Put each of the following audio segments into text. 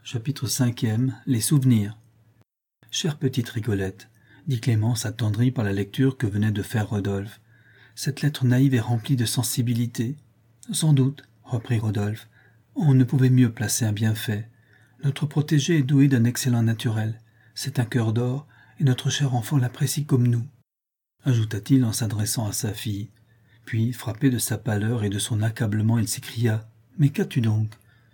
Chapitre 5e. Les souvenirs. Chère petite Rigolette, dit Clémence attendrie par la lecture que venait de faire Rodolphe. Cette lettre naïve est remplie de sensibilité. Sans doute, reprit Rodolphe, on ne pouvait mieux placer un bienfait. Notre protégé est doué d'un excellent naturel. C'est un cœur d'or, et notre cher enfant l'apprécie comme nous, ajouta-t-il en s'adressant à sa fille. Puis, frappé de sa pâleur et de son accablement, il s'écria « Mais qu'as-tu donc ?»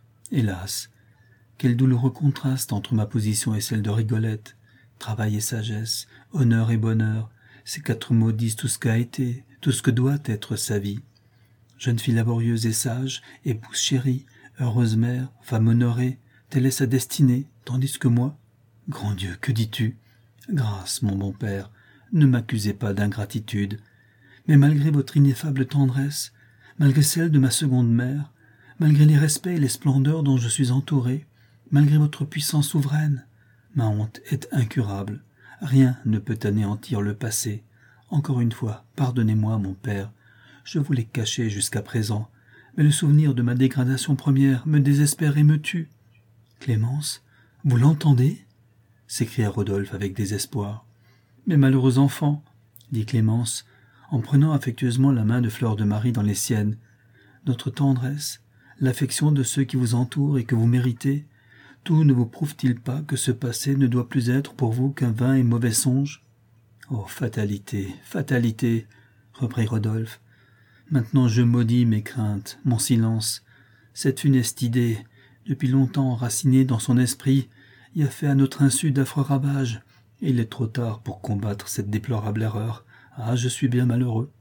Hélas, quel douloureux contraste entre ma position et celle de Rigolette. Travail et sagesse, honneur et bonheur, ces quatre mots disent tout ce qu'a été, tout ce que doit être sa vie. Jeune fille laborieuse et sage, épouse chérie, heureuse mère, femme honorée, telle est sa destinée, tandis que moi... Grand Dieu, que dis-tu? Grâce, mon bon père, ne m'accusez pas d'ingratitude. Mais malgré votre ineffable tendresse, malgré celle de ma seconde mère, malgré les respects et les splendeurs dont je suis entouré, malgré votre puissance souveraine, ma honte est incurable. Rien ne peut anéantir le passé. Encore une fois, pardonnez-moi, mon père. Je vous l'ai caché jusqu'à présent, mais le souvenir de ma dégradation première me désespère et me tue. Clémence, vous l'entendez? S'écria Rodolphe avec désespoir. Mais malheureux enfant, dit Clémence, en prenant affectueusement la main de Fleur de Marie dans les siennes, notre tendresse, l'affection de ceux qui vous entourent et que vous méritez, tout ne vous prouve-t-il pas que ce passé ne doit plus être pour vous qu'un vain et mauvais songe? Oh, fatalité, fatalité, reprit Rodolphe. Maintenant je maudis mes craintes, mon silence. Cette funeste idée, depuis longtemps enracinée dans son esprit, y a fait à notre insu d'affreux ravages. Il est trop tard pour combattre cette déplorable erreur. Ah, je suis bien malheureux.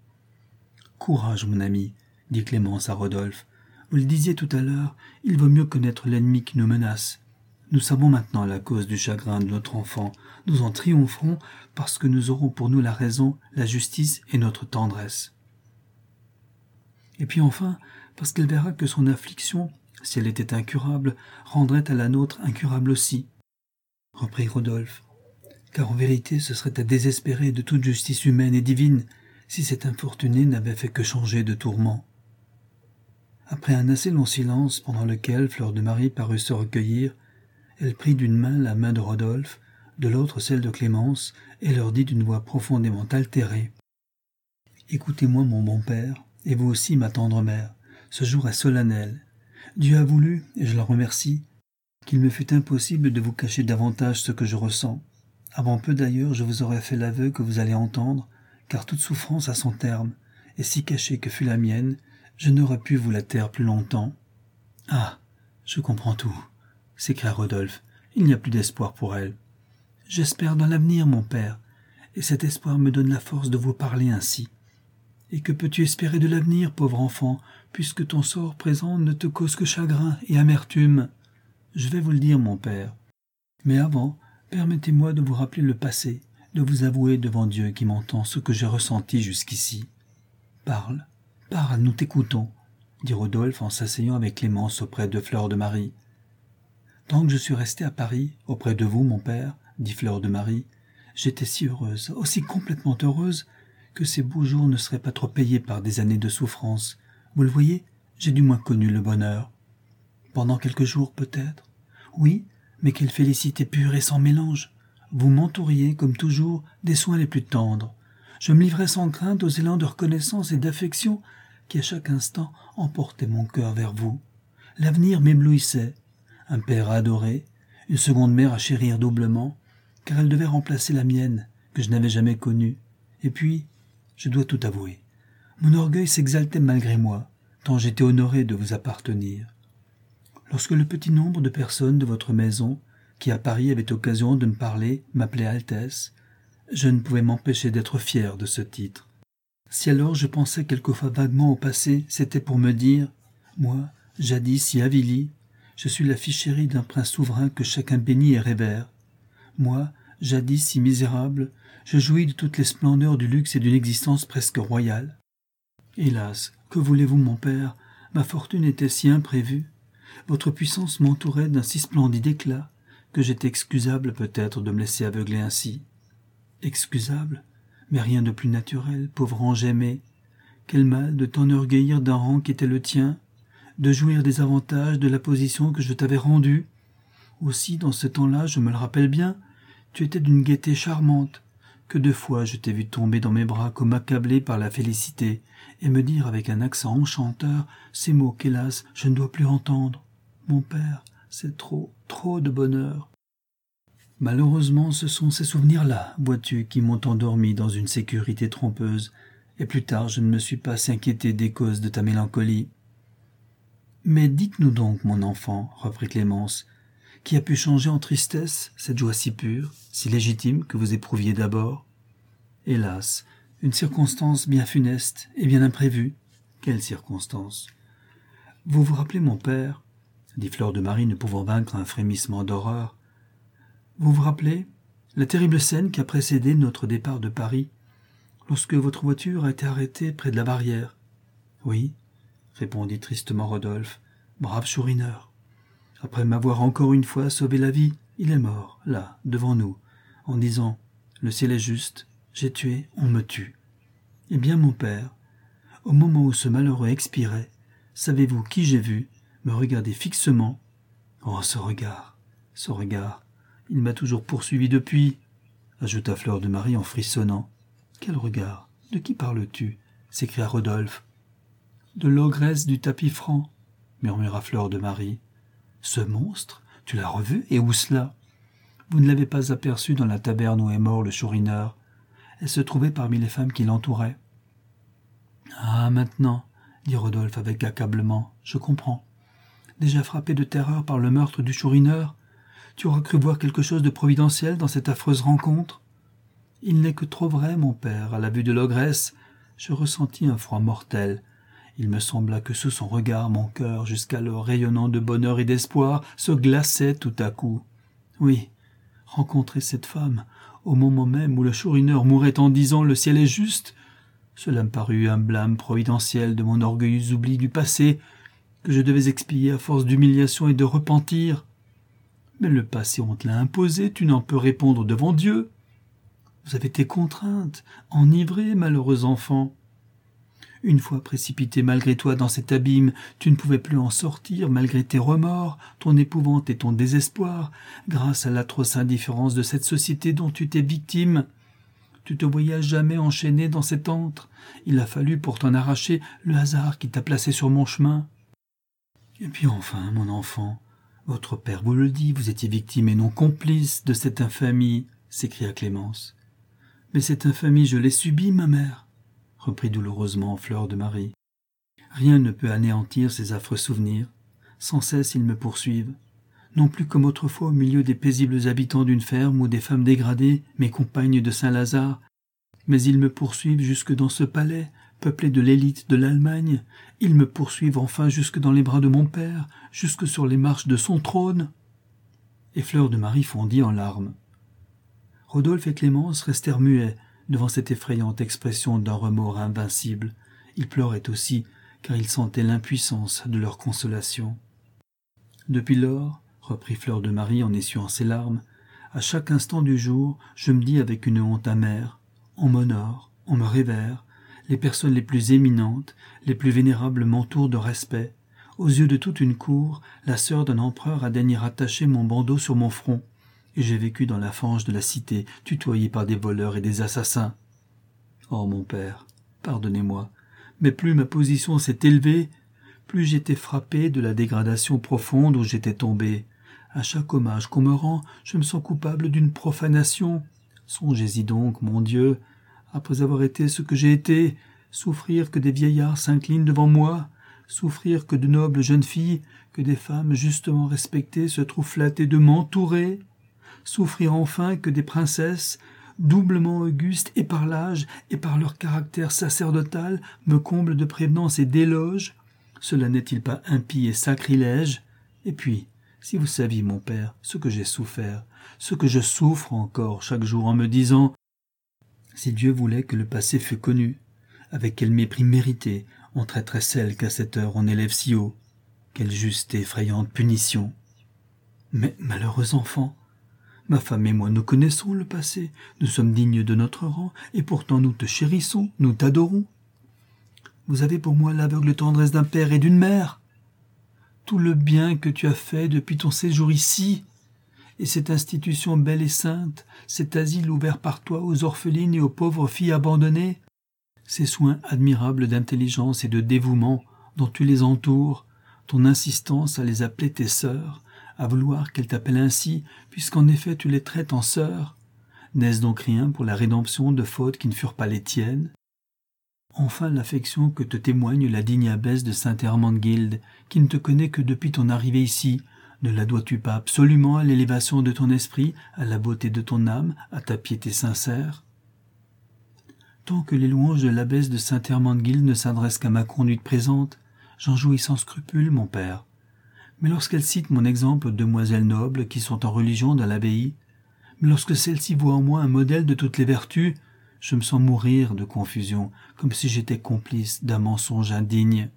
Courage, mon ami, dit Clémence à Rodolphe. Vous le disiez tout à l'heure, il vaut mieux connaître l'ennemi qui nous menace. Nous savons maintenant la cause du chagrin de notre enfant. Nous en triompherons parce que nous aurons pour nous la raison, la justice et notre tendresse. Et puis enfin, parce qu'elle verra que son affliction, si elle était incurable, rendrait à la nôtre incurable aussi, reprit Rodolphe. Car en vérité ce serait à désespérer de toute justice humaine et divine si cet infortuné n'avait fait que changer de tourment. Après un assez long silence pendant lequel Fleur de Marie parut se recueillir, elle prit d'une main la main de Rodolphe, de l'autre celle de Clémence, et leur dit d'une voix profondément altérée. « Écoutez-moi, mon bon père, et vous aussi, ma tendre mère, ce jour est solennel. Dieu a voulu, et je l'en remercie, qu'il me fût impossible de vous cacher davantage ce que je ressens. Avant peu d'ailleurs, je vous aurais fait l'aveu que vous allez entendre, car toute souffrance a son terme, et si cachée que fût la mienne, je n'aurais pu vous la taire plus longtemps. »« Ah, je comprends tout, » s'écria Rodolphe, « il n'y a plus d'espoir pour elle. J'espère dans l'avenir, mon père, et cet espoir me donne la force de vous parler ainsi. Et que peux-tu espérer de l'avenir, pauvre enfant, puisque ton sort présent ne te cause que chagrin et amertume? Je vais vous le dire, mon père. Mais avant, permettez-moi de vous rappeler le passé, de vous avouer devant Dieu qui m'entend ce que j'ai ressenti jusqu'ici. Parle, parle, nous t'écoutons, dit Rodolphe en s'asseyant avec Clémence auprès de Fleur de Marie. Tant que je suis restée à Paris, auprès de vous, mon père, dit Fleur de Marie, j'étais si heureuse, aussi complètement heureuse, que ces beaux jours ne seraient pas trop payés par des années de souffrance. Vous le voyez, j'ai du moins connu le bonheur. Pendant quelques jours, peut-être. Oui, mais quelle félicité pure et sans mélange. Vous m'entouriez, comme toujours, des soins les plus tendres. Je me livrais sans crainte aux élans de reconnaissance et d'affection qui, à chaque instant, emportaient mon cœur vers vous. L'avenir m'éblouissait. Un père à adorer, une seconde mère à chérir doublement, car elle devait remplacer la mienne, que je n'avais jamais connue. Et puis, je dois tout avouer, mon orgueil s'exaltait malgré moi, tant j'étais honoré de vous appartenir. Lorsque le petit nombre de personnes de votre maison, qui à Paris avaient occasion de me parler, m'appelait Altesse, je ne pouvais m'empêcher d'être fier de ce titre. Si alors je pensais quelquefois vaguement au passé, c'était pour me dire, moi, jadis si avili, je suis la fille chérie d'un prince souverain que chacun bénit et révère. Moi, jadis si misérable, je jouis de toutes les splendeurs du luxe et d'une existence presque royale. Hélas, que voulez-vous, mon père, ma fortune était si imprévue. Votre puissance m'entourait d'un si splendide éclat que j'étais excusable peut-être de me laisser aveugler ainsi. Excusable, mais rien de plus naturel, pauvre ange aimé. Quel mal de t'enorgueillir d'un rang qui était le tien, de jouir des avantages de la position que je t'avais rendue. Aussi, dans ce temps-là, je me le rappelle bien, tu étais d'une gaieté charmante. Que de fois je t'ai vu tomber dans mes bras comme accablé par la félicité, et me dire avec un accent enchanteur ces mots qu'hélas je ne dois plus entendre. Mon père, c'est trop, trop de bonheur. Malheureusement, ce sont ces souvenirs-là, vois-tu, qui m'ont endormi dans une sécurité trompeuse, et plus tard je ne me suis pas si inquiété des causes de ta mélancolie. Mais dites-nous donc, mon enfant, reprit Clémence, qui a pu changer en tristesse cette joie si pure, si légitime que vous éprouviez d'abord? Hélas, une circonstance bien funeste et bien imprévue. Quelle circonstance? Vous vous rappelez, mon père, dit Fleur de Marie, ne pouvant vaincre un frémissement d'horreur, vous vous rappelez la terrible scène qui a précédé notre départ de Paris, lorsque votre voiture a été arrêtée près de la barrière? Oui, répondit tristement Rodolphe, brave Chourineur. Après m'avoir encore une fois sauvé la vie, il est mort, là, devant nous, en disant « Le ciel est juste, j'ai tué, on me tue ». Eh bien, mon père, au moment où ce malheureux expirait, savez-vous qui j'ai vu me regarder fixement? Oh, ce regard, il m'a toujours poursuivi depuis, ajouta Fleur de Marie en frissonnant. Quel regard? De qui parles-tu? S'écria Rodolphe. De l'ogresse du tapis franc, murmura Fleur de Marie. Ce monstre, tu l'as revu, et où cela? Vous ne l'avez pas aperçu dans la taverne où est mort le Chourineur. Elle se trouvait parmi les femmes qui l'entouraient. Ah, maintenant, dit Rodolphe avec accablement, je comprends. Déjà frappé de terreur par le meurtre du Chourineur, tu auras cru voir quelque chose de providentiel dans cette affreuse rencontre? Il n'est que trop vrai, mon père, à la vue de l'ogresse, je ressentis un froid mortel. Il me sembla que sous son regard, mon cœur, jusqu'alors rayonnant de bonheur et d'espoir, se glaçait tout à coup. Oui, rencontrer cette femme, au moment même où le Chourineur mourait en disant « Le ciel est juste », cela me parut un blâme providentiel de mon orgueilleux oubli du passé, que je devais expier à force d'humiliation et de repentir. Mais le passé, on te l'a imposé, tu n'en peux répondre devant Dieu. Vous avez été contrainte, enivrée, malheureux enfant. Une fois précipité malgré toi dans cet abîme, tu ne pouvais plus en sortir malgré tes remords, ton épouvante et ton désespoir, grâce à l'atroce indifférence de cette société dont tu t'es victime. Tu te voyais à jamais enchaîné dans cet antre. Il a fallu pour t'en arracher le hasard qui t'a placé sur mon chemin. Et puis enfin, mon enfant, votre père vous le dit, vous étiez victime et non complice de cette infamie, s'écria Clémence. Mais cette infamie, je l'ai subie, ma mère, reprit douloureusement Fleur de Marie. Rien ne peut anéantir ces affreux souvenirs. Sans cesse ils me poursuivent. Non plus comme autrefois au milieu des paisibles habitants d'une ferme ou des femmes dégradées, mes compagnes de Saint-Lazare, mais ils me poursuivent jusque dans ce palais, peuplé de l'élite de l'Allemagne. Ils me poursuivent enfin jusque dans les bras de mon père, jusque sur les marches de son trône. Et Fleur de Marie fondit en larmes. Rodolphe et Clémence restèrent muets devant cette effrayante expression d'un remords invincible. Ils pleuraient aussi, car ils sentaient l'impuissance de leur consolation. Depuis lors, reprit Fleur de Marie en essuyant ses larmes, à chaque instant du jour, je me dis avec une honte amère, on m'honore, on me révère, les personnes les plus éminentes, les plus vénérables m'entourent de respect. Aux yeux de toute une cour, la sœur d'un empereur a daigné rattacher mon bandeau sur mon front, et j'ai vécu dans la fange de la cité, tutoyé par des voleurs et des assassins. Oh, mon père, pardonnez-moi, mais plus ma position s'est élevée, plus j'étais frappé de la dégradation profonde où j'étais tombé. À chaque hommage qu'on me rend, je me sens coupable d'une profanation. Songez-y donc, mon Dieu, après avoir été ce que j'ai été, souffrir que des vieillards s'inclinent devant moi, souffrir que de nobles jeunes filles, que des femmes justement respectées se trouvent flattées de m'entourer, souffrir enfin que des princesses, doublement augustes et par l'âge et par leur caractère sacerdotal, me comblent de prévenance et d'éloges. Cela n'est-il pas impie et sacrilège? Et puis, si vous saviez, mon père, ce que j'ai souffert, ce que je souffre encore chaque jour en me disant « Si Dieu voulait que le passé fût connu, avec quel mépris mérité on traiterait celle qu'à cette heure on élève si haut, quelle juste et effrayante punition. Mais, malheureux enfant, ma femme et moi nous connaissons le passé, nous sommes dignes de notre rang, et pourtant nous te chérissons, nous t'adorons. Vous avez pour moi l'aveugle tendresse d'un père et d'une mère. Tout le bien que tu as fait depuis ton séjour ici, et cette institution belle et sainte, cet asile ouvert par toi aux orphelines et aux pauvres filles abandonnées, ces soins admirables d'intelligence et de dévouement dont tu les entoures, ton insistance à les appeler tes sœurs, à vouloir qu'elles t'appellent ainsi, puisqu'en effet tu les traites en sœurs, n'est-ce donc rien pour la rédemption de fautes qui ne furent pas les tiennes? Enfin l'affection que te témoigne la digne abbesse de Saint-Hermangild, qui ne te connaît que depuis ton arrivée ici, ne la dois-tu pas absolument à l'élévation de ton esprit, à la beauté de ton âme, à ta piété sincère? Tant que les louanges de l'abbesse de Saint-Hermangild ne s'adressent qu'à ma conduite présente, j'en jouis sans scrupule, mon père. Mais lorsqu'elle cite mon exemple de demoiselles nobles qui sont en religion dans l'abbaye, mais lorsque celle-ci voit en moi un modèle de toutes les vertus, je me sens mourir de confusion, comme si j'étais complice d'un mensonge indigne.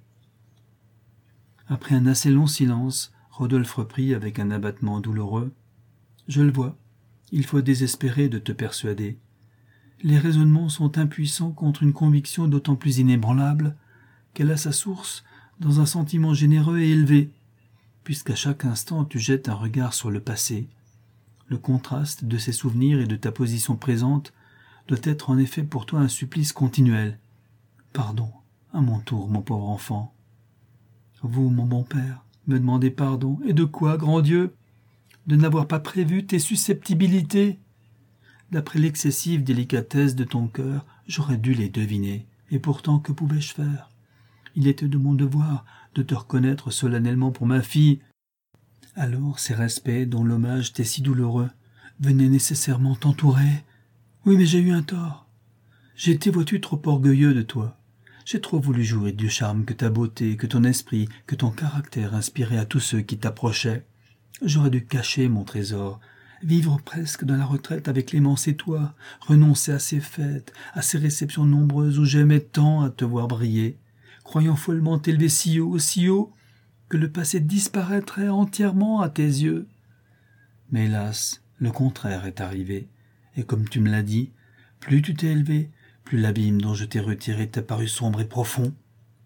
Après un assez long silence, Rodolphe reprit avec un abattement douloureux. « Je le vois, il faut désespérer de te persuader. Les raisonnements sont impuissants contre une conviction d'autant plus inébranlable qu'elle a sa source dans un sentiment généreux et élevé, puisqu'à chaque instant tu jettes un regard sur le passé. Le contraste de ces souvenirs et de ta position présente doit être en effet pour toi un supplice continuel. Pardon, à mon tour, mon pauvre enfant. Vous, mon bon père, me demandez pardon. Et de quoi, grand Dieu? De n'avoir pas prévu tes susceptibilités. D'après l'excessive délicatesse de ton cœur, j'aurais dû les deviner. Et pourtant, que pouvais-je faire? Il était de mon devoir de te reconnaître solennellement pour ma fille. Alors ces respects dont l'hommage t'est si douloureux venaient nécessairement t'entourer. Oui, mais j'ai eu un tort. J'ai été, vois-tu, trop orgueilleux de toi. J'ai trop voulu jouir du charme que ta beauté, que ton esprit, que ton caractère inspiraient à tous ceux qui t'approchaient. J'aurais dû cacher mon trésor, vivre presque dans la retraite avec Clémence et toi, renoncer à ces fêtes, à ces réceptions nombreuses où j'aimais tant à te voir briller, croyant follement t'élever si haut, que le passé disparaîtrait entièrement à tes yeux. Mais hélas, le contraire est arrivé, et comme tu me l'as dit, plus tu t'es élevé, plus l'abîme dont je t'ai retiré t'a paru sombre et profond.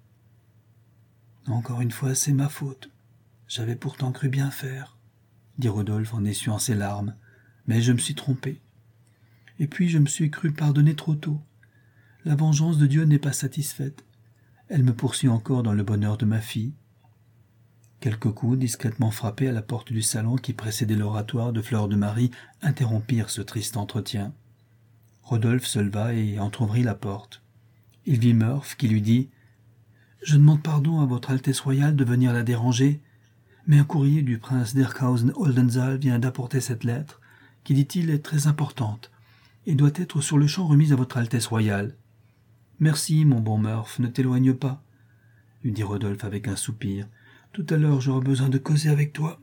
Encore une fois, c'est ma faute. J'avais pourtant cru bien faire, dit Rodolphe en essuyant ses larmes, mais je me suis trompé. Et puis je me suis cru pardonner trop tôt. La vengeance de Dieu n'est pas satisfaite. Elle me poursuit encore dans le bonheur de ma fille. Quelques coups discrètement frappés à la porte du salon qui précédait l'oratoire de Fleur de Marie interrompirent ce triste entretien. Rodolphe se leva et entr'ouvrit la porte. Il vit Murph qui lui dit « Je demande pardon à votre Altesse royale de venir la déranger, mais un courrier du prince d'Erkhausen-Oldenzaal vient d'apporter cette lettre, qui, dit-il, est très importante, et doit être sur le champ remise à votre Altesse royale. Merci, mon bon Murph, ne t'éloigne pas, lui dit Rodolphe avec un soupir. Tout à l'heure, j'aurai besoin de causer avec toi.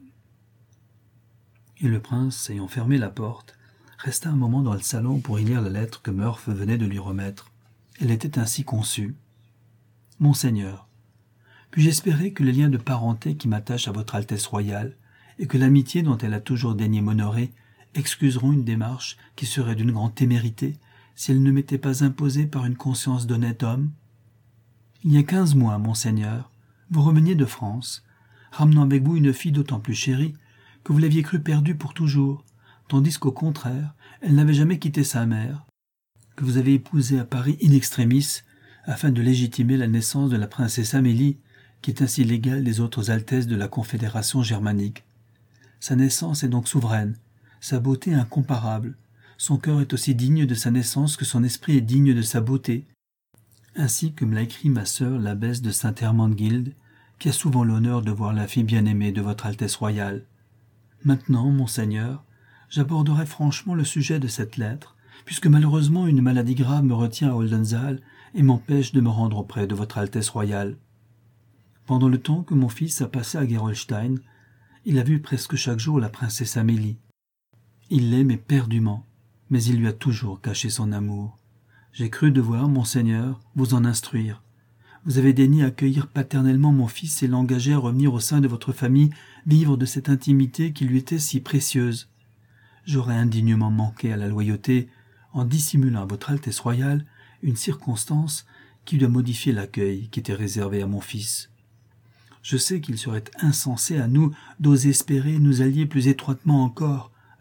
Et le prince, ayant fermé la porte, resta un moment dans le salon pour y lire la lettre que Murph venait de lui remettre. Elle était ainsi conçue. « Monseigneur, puis-je espérer que les liens de parenté qui m'attachent à votre Altesse royale, et que l'amitié dont elle a toujours daigné m'honorer, excuseront une démarche qui serait d'une grande témérité, si elle ne m'était pas imposée par une conscience d'honnête homme? Il y a 15 mois, monseigneur, vous reveniez de France, ramenant avec vous une fille d'autant plus chérie que vous l'aviez crue perdue pour toujours, tandis qu'au contraire, elle n'avait jamais quitté sa mère, que vous avez épousée à Paris in extremis, afin de légitimer la naissance de la princesse Amélie, qui est ainsi l'égale des autres altesses de la Confédération germanique. Sa naissance est donc souveraine, sa beauté incomparable, son cœur est aussi digne de sa naissance que son esprit est digne de sa beauté, ainsi que me l'a écrit ma sœur l'abbesse de Saint-Hermangild, qui a souvent l'honneur de voir la fille bien-aimée de votre Altesse royale. Maintenant, monseigneur, j'aborderai franchement le sujet de cette lettre, puisque malheureusement une maladie grave me retient à Oldenzaal et m'empêche de me rendre auprès de votre Altesse royale. Pendant le temps que mon fils a passé à Gerolstein, il a vu presque chaque jour la princesse Amélie. Il l'aime éperdument, mais il lui a toujours caché son amour. J'ai cru devoir, monseigneur, vous en instruire. Vous avez daigné accueillir paternellement mon fils et l'engager à revenir au sein de votre famille, vivre de cette intimité qui lui était si précieuse. J'aurais indignement manqué à la loyauté en dissimulant à votre Altesse royale une circonstance qui lui a modifié l'accueil qui était réservé à mon fils. Je sais qu'il serait insensé à nous d'oser espérer nous allier plus étroitement encore,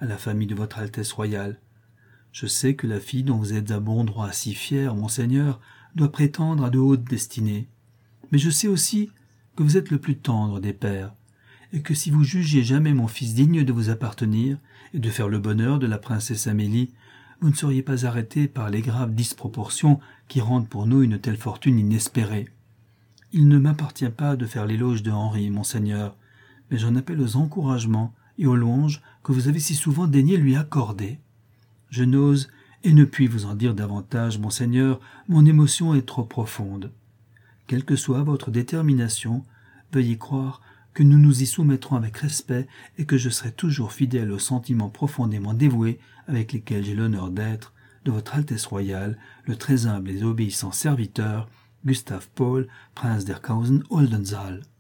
à la famille de votre Altesse royale. Je sais que la fille dont vous êtes à bon droit si fier, monseigneur, doit prétendre à de hautes destinées. Mais je sais aussi que vous êtes le plus tendre des pères, et que si vous jugiez jamais mon fils digne de vous appartenir et de faire le bonheur de la princesse Amélie, vous ne seriez pas arrêté par les graves disproportions qui rendent pour nous une telle fortune inespérée. Il ne m'appartient pas de faire l'éloge de Henri, monseigneur, mais j'en appelle aux encouragements et aux louanges que vous avez si souvent daigné lui accorder. Je n'ose et ne puis vous en dire davantage, monseigneur, mon émotion est trop profonde. Quelle que soit votre détermination, veuillez croire que nous nous y soumettrons avec respect et que je serai toujours fidèle aux sentiments profondément dévoués avec lesquels j'ai l'honneur d'être, de votre Altesse royale, le très humble et obéissant serviteur, Gustave Paul, prince d'Erkhausen-Oldenzaal.